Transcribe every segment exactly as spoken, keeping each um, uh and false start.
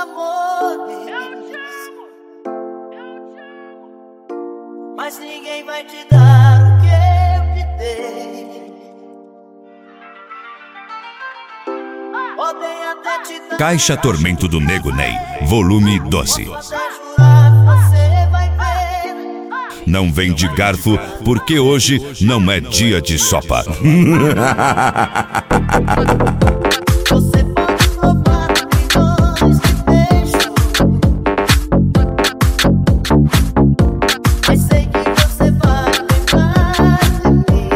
amores. Eu te amo, eu te amo. Mas ninguém vai te dar o que eu te dei. Podem até te dar. Caixa Tormento do Nego Ney, volume doze. Posso até jurar, você vai ver. Não vem de garfo, porque hoje não é dia de sopa. Você pode provar milhões de beijos, mas sei que você vai lembrar de mim.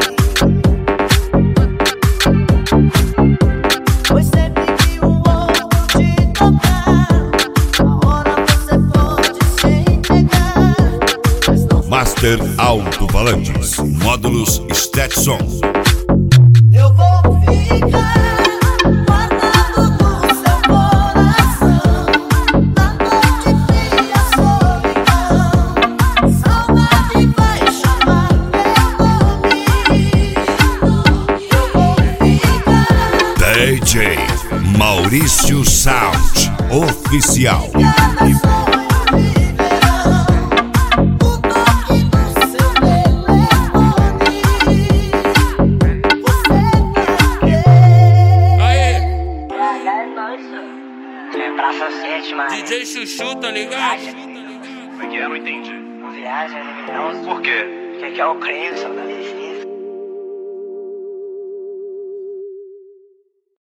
Pois sempre que um outro te tocar, a hora você pode se entregar, mas não Master Alto-Falantes, módulos Stetson. eu vou ficar guardado no seu coração, na noite fria, solidão. Saudade vai chamar meu nome. Eu vou ficar D J Maurício Sound Oficial. cada sonho de verão, o toque do seu telefone. Você vai ver. Aê, É Praça sete, mano. D J Chuchu, tá ligado? Como é que é? Não entendi. Viagem, né? Por quê? Que aqui é o Cleison, tá ligado?